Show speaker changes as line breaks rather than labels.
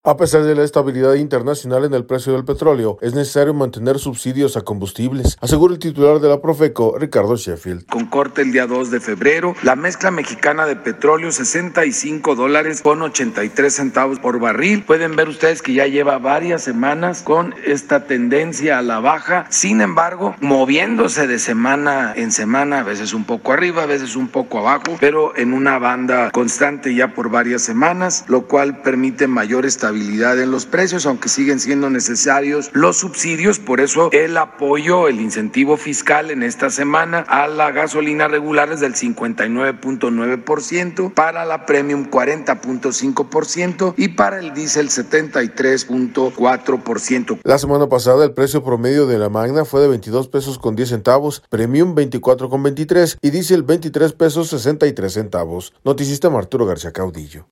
A pesar de la estabilidad internacional en el precio del petróleo, es necesario mantener subsidios a combustibles, asegura el titular de la Profeco, Ricardo Sheffield.
Con corte el día 2 de febrero, la mezcla mexicana de petróleo, $65.83 por barril. Pueden ver ustedes que ya lleva varias semanas con esta tendencia a la baja. Sin embargo, moviéndose de semana en semana, a veces un poco arriba, a veces un poco abajo, pero en una banda constante ya por varias semanas, lo cual permite mayor estabilidad en los precios, aunque siguen siendo necesarios los subsidios. Por eso el apoyo, el incentivo fiscal en esta semana a la gasolina regular es del 59.9%, para la premium 40.5% y para el diésel 73.4%.
La semana pasada el precio promedio de la Magna fue de 22 pesos con 10 centavos, premium 24 con 23 y diésel 23 pesos 63 centavos. Noticista Arturo García Caudillo.